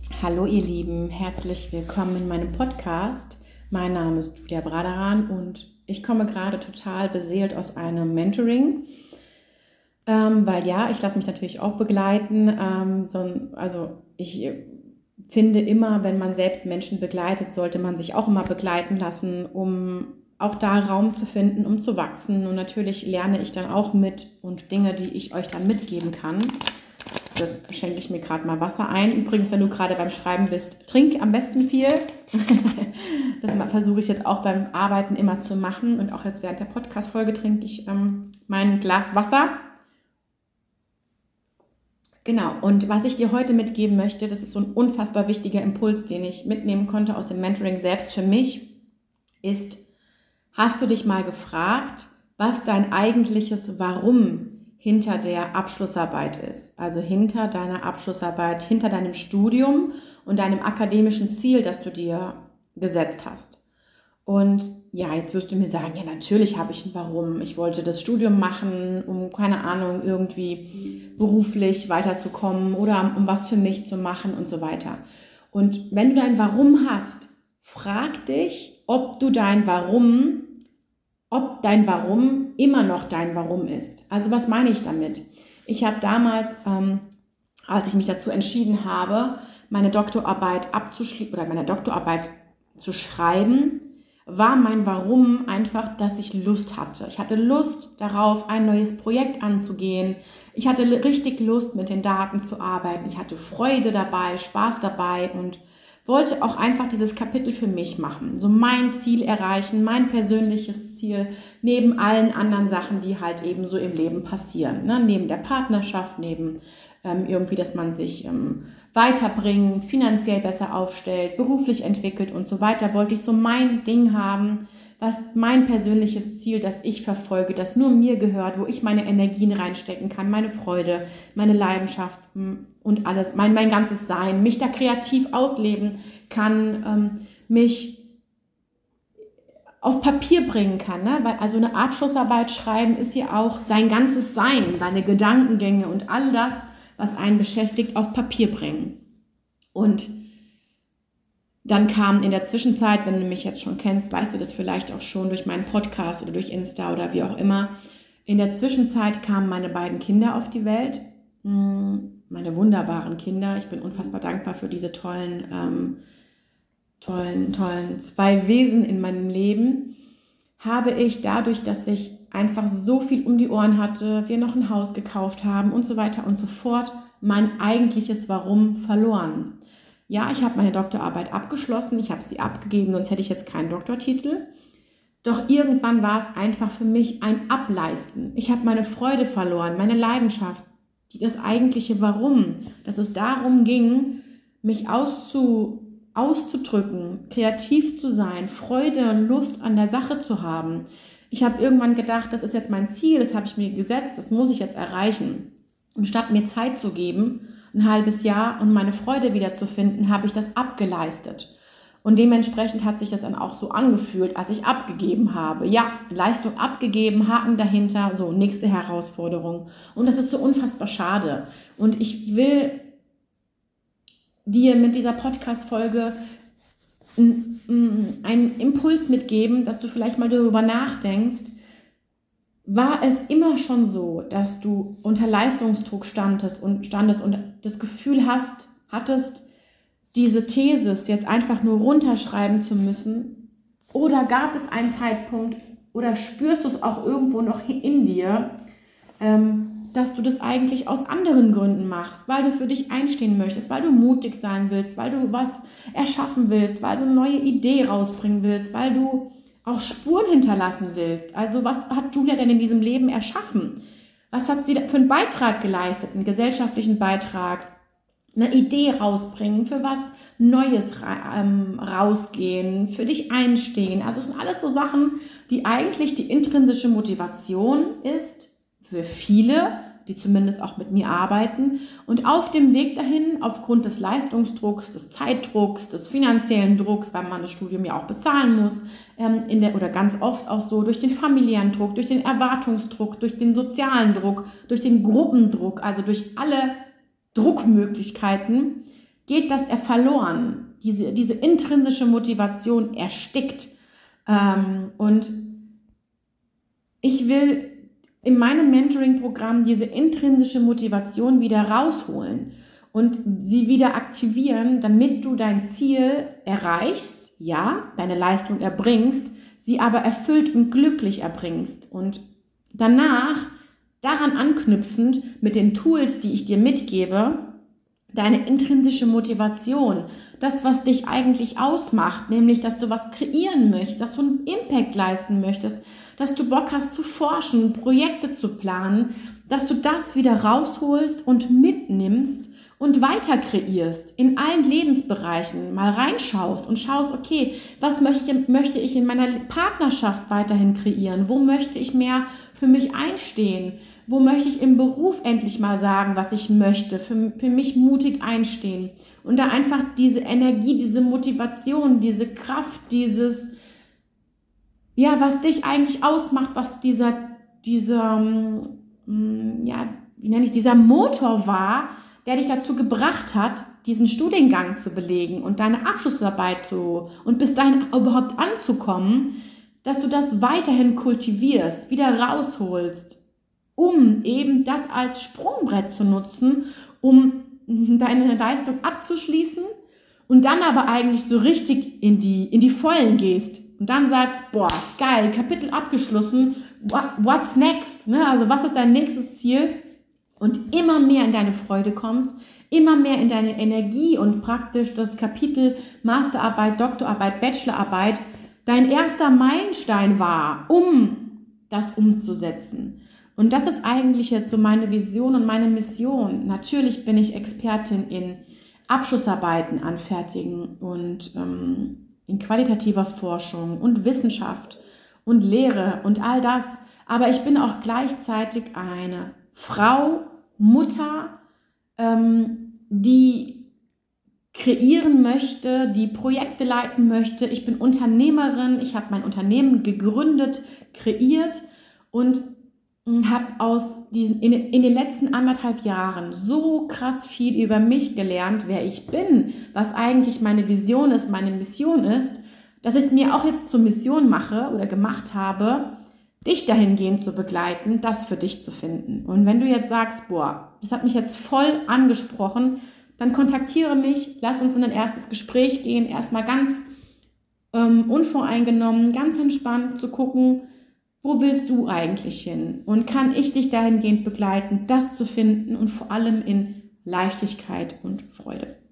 Hallo ihr Lieben, herzlich willkommen in meinem Podcast. Mein Name ist Julia Braderan und ich komme gerade total beseelt aus einem Mentoring, weil ja, ich lasse mich natürlich auch begleiten. Ich finde immer, wenn man selbst Menschen begleitet, sollte man sich auch immer begleiten lassen, um auch da Raum zu finden, um zu wachsen. Und natürlich lerne ich dann auch mit und Dinge, die ich euch dann mitgeben kann. Das schenke ich mir gerade mal Wasser ein. Übrigens, wenn du gerade beim Schreiben bist, trink am besten viel. Das versuche ich jetzt auch beim Arbeiten immer zu machen. Und auch jetzt während der Podcast-Folge trinke ich mein Glas Wasser. Genau, und was ich dir heute mitgeben möchte, das ist so ein unfassbar wichtiger Impuls, den ich mitnehmen konnte aus dem Mentoring selbst für mich, ist, hast du dich mal gefragt, was dein eigentliches Warum hinter der Abschlussarbeit ist, also hinter deiner Abschlussarbeit, hinter deinem Studium und deinem akademischen Ziel, das du dir gesetzt hast. Und ja, jetzt wirst du mir sagen, ja, natürlich habe ich ein Warum. Ich wollte das Studium machen, um, keine Ahnung, irgendwie beruflich weiterzukommen oder um was für mich zu machen und so weiter. Und wenn du dein Warum hast, frag dich, ob dein Warum immer noch dein Warum ist. Also was meine ich damit? Ich habe damals, als ich mich dazu entschieden habe, meine Doktorarbeit abzuschließen oder meine Doktorarbeit zu schreiben, war mein Warum einfach, dass ich Lust hatte. Ich hatte Lust darauf, ein neues Projekt anzugehen. Ich hatte richtig Lust, mit den Daten zu arbeiten. Ich hatte Freude dabei, Spaß dabei und wollte auch einfach dieses Kapitel für mich machen, so mein Ziel erreichen, mein persönliches Ziel, neben allen anderen Sachen, die halt eben so im Leben passieren, ne? Neben der Partnerschaft, neben irgendwie, dass man sich weiterbringt, finanziell besser aufstellt, beruflich entwickelt und so weiter, wollte ich so mein Ding haben, was mein persönliches Ziel, das ich verfolge, das nur mir gehört, wo ich meine Energien reinstecken kann, meine Freude, meine Leidenschaft und alles, mein ganzes Sein, mich da kreativ ausleben kann, mich auf Papier bringen kann. Ne? Weil also eine Abschlussarbeit schreiben ist ja auch sein ganzes Sein, seine Gedankengänge und all das, was einen beschäftigt, auf Papier bringen. Und dann kam in der Zwischenzeit, wenn du mich jetzt schon kennst, weißt du das vielleicht auch schon durch meinen Podcast oder durch Insta oder wie auch immer. In der Zwischenzeit kamen meine beiden Kinder auf die Welt, meine wunderbaren Kinder. Ich bin unfassbar dankbar für diese tollen zwei Wesen in meinem Leben. Habe ich dadurch, dass ich einfach so viel um die Ohren hatte, wir noch ein Haus gekauft haben und so weiter und so fort, mein eigentliches Warum verloren. Ja, ich habe meine Doktorarbeit abgeschlossen, ich habe sie abgegeben, sonst hätte ich jetzt keinen Doktortitel. Doch irgendwann war es einfach für mich ein Ableisten. Ich habe meine Freude verloren, meine Leidenschaft, das eigentliche Warum, dass es darum ging, mich auszudrücken, kreativ zu sein, Freude und Lust an der Sache zu haben. Ich habe irgendwann gedacht, das ist jetzt mein Ziel, das habe ich mir gesetzt, das muss ich jetzt erreichen. Und statt mir Zeit zu geben, ein halbes Jahr und meine Freude wiederzufinden, habe ich das abgeleistet. Und dementsprechend hat sich das dann auch so angefühlt, als ich abgegeben habe. Ja, Leistung abgegeben, Haken dahinter, so, nächste Herausforderung. Und das ist so unfassbar schade. Und ich will dir mit dieser Podcast-Folge einen Impuls mitgeben, dass du vielleicht mal darüber nachdenkst, war es immer schon so, dass du unter Leistungsdruck standest und das Gefühl hattest, diese Thesis jetzt einfach nur runterschreiben zu müssen? Oder gab es einen Zeitpunkt oder spürst du es auch irgendwo noch in dir, dass du das eigentlich aus anderen Gründen machst, weil du für dich einstehen möchtest, weil du mutig sein willst, weil du was erschaffen willst, weil du eine neue Idee rausbringen willst, weil du auch Spuren hinterlassen willst. Also was hat Julia denn in diesem Leben erschaffen? Was hat sie für einen Beitrag geleistet, einen gesellschaftlichen Beitrag, eine Idee rausbringen, für was Neues rausgehen, für dich einstehen. Also es sind alles so Sachen, die eigentlich die intrinsische Motivation ist für viele, die zumindest auch mit mir arbeiten. Und auf dem Weg dahin, aufgrund des Leistungsdrucks, des Zeitdrucks, des finanziellen Drucks, weil man das Studium ja auch bezahlen muss, oder ganz oft auch so durch den familiären Druck, durch den Erwartungsdruck, durch den sozialen Druck, durch den Gruppendruck, also durch alle Druckmöglichkeiten, geht das verloren. Diese intrinsische Motivation erstickt. Und ich will in meinem Mentoring-Programm diese intrinsische Motivation wieder rausholen und sie wieder aktivieren, damit du dein Ziel erreichst, ja, deine Leistung erbringst, sie aber erfüllt und glücklich erbringst. Und danach, daran anknüpfend, mit den Tools, die ich dir mitgebe, deine intrinsische Motivation, das, was dich eigentlich ausmacht, nämlich, dass du was kreieren möchtest, dass du einen Impact leisten möchtest, dass du Bock hast zu forschen, Projekte zu planen, dass du das wieder rausholst und mitnimmst und weiter kreierst, in allen Lebensbereichen mal reinschaust und schaust, okay, was möchte ich in meiner Partnerschaft weiterhin kreieren? Wo möchte ich mehr für mich einstehen? Wo möchte ich im Beruf endlich mal sagen, was ich möchte, für mich mutig einstehen? Und da einfach diese Energie, diese Motivation, diese Kraft, dieses, ja, was dich eigentlich ausmacht, was dieser Motor war, der dich dazu gebracht hat, diesen Studiengang zu belegen und deine Abschlussarbeit und bis dahin überhaupt anzukommen, dass du das weiterhin kultivierst, wieder rausholst, um eben das als Sprungbrett zu nutzen, um deine Leistung abzuschließen und dann aber eigentlich so richtig in die Vollen gehst und dann sagst, boah, geil, Kapitel abgeschlossen, what's next? Also was ist dein nächstes Ziel? Und immer mehr in deine Freude kommst, immer mehr in deine Energie und praktisch das Kapitel Masterarbeit, Doktorarbeit, Bachelorarbeit dein erster Meilenstein war, um das umzusetzen. Und das ist eigentlich jetzt so meine Vision und meine Mission. Natürlich bin ich Expertin in Abschlussarbeiten anfertigen und in qualitativer Forschung und Wissenschaft und Lehre und all das. Aber ich bin auch gleichzeitig eine Frau, Mutter, die kreieren möchte, die Projekte leiten möchte. Ich bin Unternehmerin, ich habe mein Unternehmen gegründet, kreiert und habe in den letzten 1,5 Jahren so krass viel über mich gelernt, wer ich bin, was eigentlich meine Vision ist, meine Mission ist, dass ich es mir auch jetzt zur Mission mache oder gemacht habe, dich dahingehend zu begleiten, das für dich zu finden. Und wenn du jetzt sagst, boah, das hat mich jetzt voll angesprochen, dann kontaktiere mich, lass uns in ein erstes Gespräch gehen, erstmal ganz unvoreingenommen, ganz entspannt zu gucken, wo willst du eigentlich hin? Und kann ich dich dahingehend begleiten, das zu finden und vor allem in Leichtigkeit und Freude.